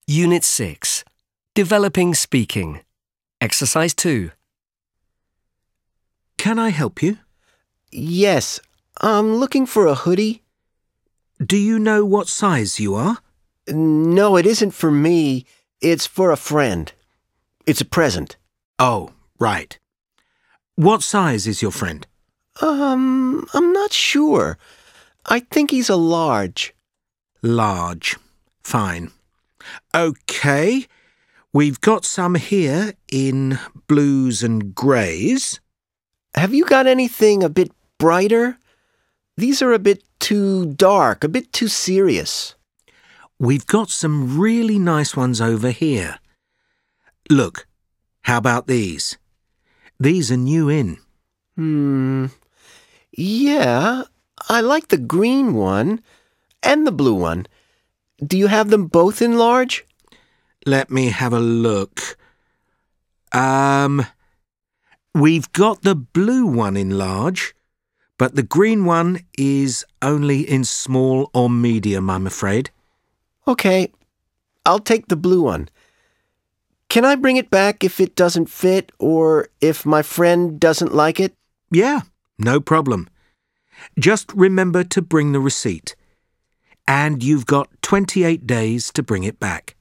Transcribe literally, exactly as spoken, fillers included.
Unit six. Developing Speaking. Exercise two. Can I help you? Yes, I'm looking for a hoodie. Do you know what size you are? No, it isn't for me. It's for a friend. It's a present. Oh, right. What size is your friend? Um, I'm not sure. I think he's a large. Large. Fine. OK. We've got some here in blues and greys. Have you got anything a bit brighter? These are a bit too dark, a bit too serious. We've got some really nice ones over here. Look, how about these? These are new in. Hmm. Yeah, I like the green one and the blue one. Do you have them both in large? Let me have a look. Um, we've got the blue one in large, but the green one is only in small or medium, I'm afraid. Okay, I'll take the blue one. Can I bring it back if it doesn't fit or if my friend doesn't like it? Yeah, no problem. Just remember to bring the receipt. And you've got twenty-eight days to bring it back.